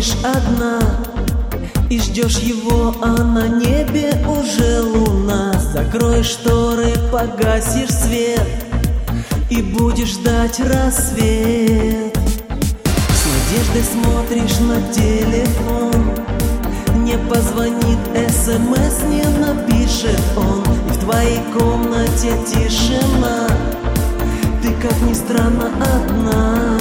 спишь одна и ждешь его, а на небе уже луна. Закроешь шторы, погасишь свет и будешь ждать рассвет. С надеждой смотришь на телефон, не позвонит СМС, не напишет он, и в твоей комнате тишина, ты, как ни странно, одна.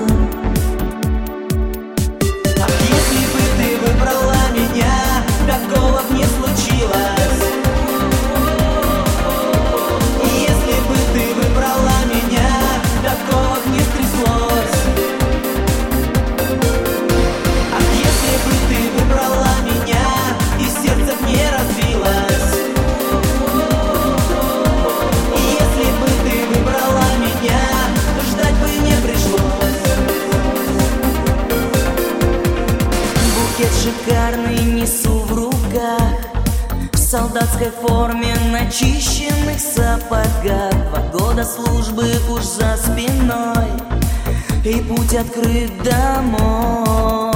Ах, если бы ты выбрала меня, такого б не случилось. Если бы ты выбрала меня, такого б не стряслось. Ах, если бы ты выбрала меня, и сердце б не разбилось. Если бы ты выбрала меня, ждать бы не пришлось. Букет шикарный несу в руках, в солдатской форме, начищенных сапогах. 2 года службы уж за спиной, и путь открыт домой.